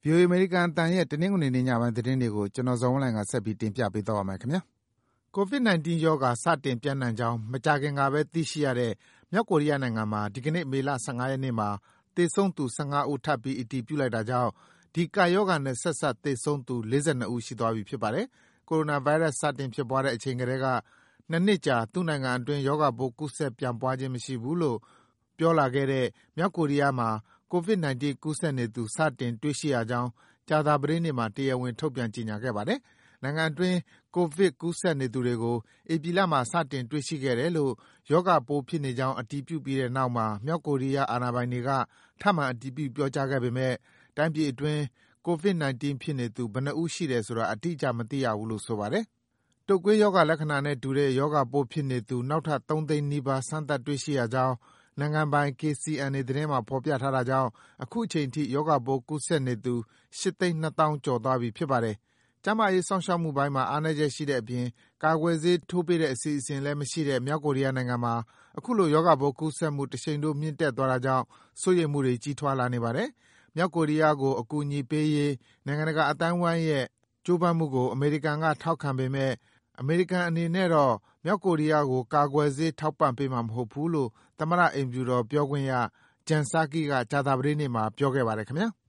VOA အမေရိကန်အသံရဲ့တနင်္ဂနွေနေ့ညပိုင်းသတင်းတွေကိုကျွန်တော်ဇော်ဝင်းလှိုင်ကဆက်ပြီးတင်ပြပေးသွားပါမယ်ခင်ဗျာ။ COVID-19 ရောဂါစတင်ပြန့်နှံ့ကြောင်းမကြာခင်ကပဲသိရှိရတဲ့မြောက်ကိုရီးယားနိုင်ငံမှာဒီကနေ့မေလ15ရက်နေ့မှာသေဆုံးသူ15ဦးထပ်ပြီးအတည်ပြုလိုက်တာကြောင့်ဒီကပ်ရောဂါနဲ့ဆက်စပ်သေဆုံးသူ42ဦးရှိသွားပြီဖြစ်ပါတယ်။ ကိုရိုနာဗိုင်းရပ်စ်စတင်ဖြစ်ပွားတဲ့အချိန်ကတည်းက2နှစ်ကြာသူ့နိုင်ငံအတွင်းရောဂါပိုးကူးစက်ပြန့်ပွားခြင်းမရှိဘူးလို့ပြောလာခဲ့တဲ့မြောက်ကိုရီးယားမှာ COVID-19 ကူးစက်နေသူစတင်တွေ့ရှိရကြောင်းကြာသပတေးနေ့မှာတရားဝင်ထုတ်ပြန်ကြေညာခဲ့ပါတယ်။နိုင်ငံအတွင်းကိုဗစ်ကူးစက်နေသူတွေကိုဧပြီလမှာစတင်တွေ့ရှိခဲ့တယ်လို့ရောဂါပိုးဖြစ်နေကြောင်းအတည်ပြုပြီးတဲ့နောက်မှာမြောက်ကိုရီးယားအာဏာပိုင်တွေကထပ်မံအတည်ပြုပြောကြားခဲ့ပေမဲ့တိုင်းပြည်အတွင်း COVID-19 ဖြစ်နေသူဘယ်နှစ်ဦးရှိတယ်ဆိုတာအတိအကျမသိရဘူးလို့ဆိုပါတယ်။တုပ်ကွေးရောဂါလက္ခဏာနဲ့တူတဲ့ရောဂါပိုးဖြစ်နေသူနောက်ထပ်3သိန်းနီးပါးစမ်းသပ်တွေ့ရှိရကြောင်းနိုင်ငံပိုင် KCNA သတင်းမှာဖော်ပြထားတာကြောင့်အခုချိန်ထိရောဂါပိုးကူးစက်နေသူ8,200,000 ကျော်သွားပြီဖြစ်ပါတယ်။ကျန်းမာရေးစောင့်ရှောက်မှုပိုင်းမှာအားနည်းချက်ရှိတဲ့အပြင်ကာကွယ်ဆေးထိုးပေးတဲ့အစီအစဉ်လည်းမရှိတဲ့မြောက်ကိုရီးယားနိုင်ငံမှာအခုလိုရောဂါပိုးကူးစက်မှုတရှိန်ထိုးမြင့်တက်သွားတာကြောင့်စိုးရိမ်မှုတွေကြီးထွားလာနေပါတယ်။မြောက်ကိုရီးယားကိုအကူအညီပေးရေးနိုင်ငံတကာအသိုင်းအဝိုင်းရဲ့ကြိုးပမ်းမှုကိုအမေရိကန်ကထောက်ခံပေမဲ့အမေရိကန်အနေနဲ့တော့မြောက်ကိုရီးယားကိုကာကွယ်ဆေးထောက်ပံ့ပေးမှာမဟုတ်ဘူးလို့သမ္မတအိမ်ဖြူတော်ပြောခွင့်ရJen Psakiကကြာသပတေးနေ့မှာပြောခဲ့ပါတယ်ခင်ဗျာ။